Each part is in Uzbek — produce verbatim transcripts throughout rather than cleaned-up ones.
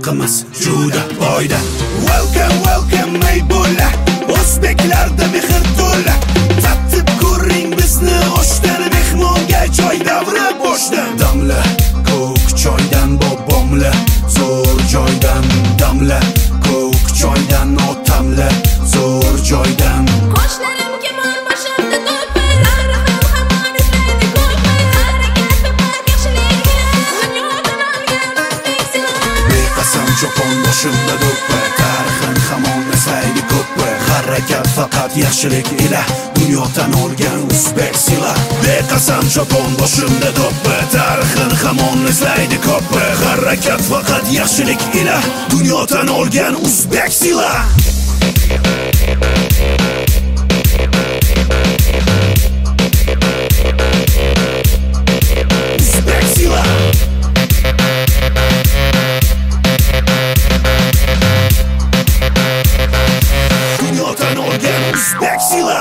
xalqimiz juda boyda. Welcome welcome ey bola, o'zbeklarda mehr to'la. Tatib ko'ring bizni oshdan, mehmonga choy davri boshdan. Damla ko'k choydan bobomla, zo'r joydan damla ko'k choydan otamla, zo'r joydan. Qoshlarim kemon boshimda to'pi, tarixim hamon izlaydi ko'pi. Harakat topar yaxshilik, dunyodan olgan o'zbeklar. Beqasam chopon boshimda do'ppi, tarixim hamon izlaydi ko'pi. Harakat faqat yaxshilik ila, dunyodan olgan o'zbek sila. Beqasam chopon boshimda do'ppi, tarixim hamon izlaydi ko'pi. Harakat faqat yaxshilik ila, dunyodan olgan o'zbek sila. O'zbek sila. Dunyodan olgan o'zbek sila.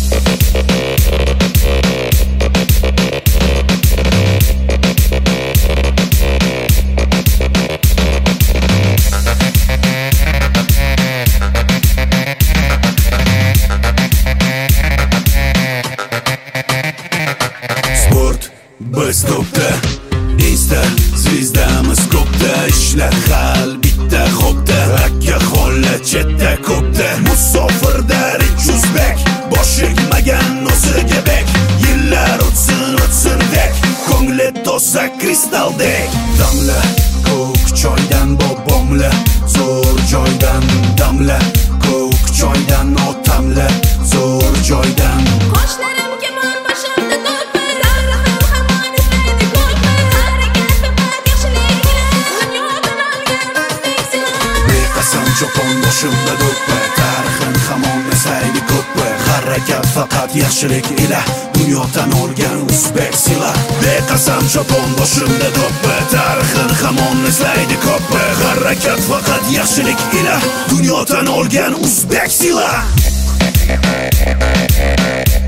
Sport biz to'pda, Insta zvizdamiz ko'pda, ishlar hal bitta xo'pda, akka xolla chetda ko'pda. Musofirda rich o'zbek, boshigmagan o'ziga bek. Yillar o'tsin o'tsin dek, ko'ngli toza kristaldek. Damla ko'k choydan bobomla, zo'r joydan damla ko'k choydan otamla, zo'r joydan. Qoshlarim kemon boshimda to'pi, tarixim hamon izlaydi ko'pi. Harakat topar yaxshilik, dunyodan olgan o'zbeklar. Beqasam chopon boshimda do'ppi, tarixim hamon izlaydi ko'pi. Harakat faqat yaxshilik ila, dunyodan olgan o'zbek sila. Beqasam chopon boshimda do'ppi, tarixim hamon izlaydi ko'pi. Harakat faqat yaxshilik ila, dunyodan olgan o'zbek sila.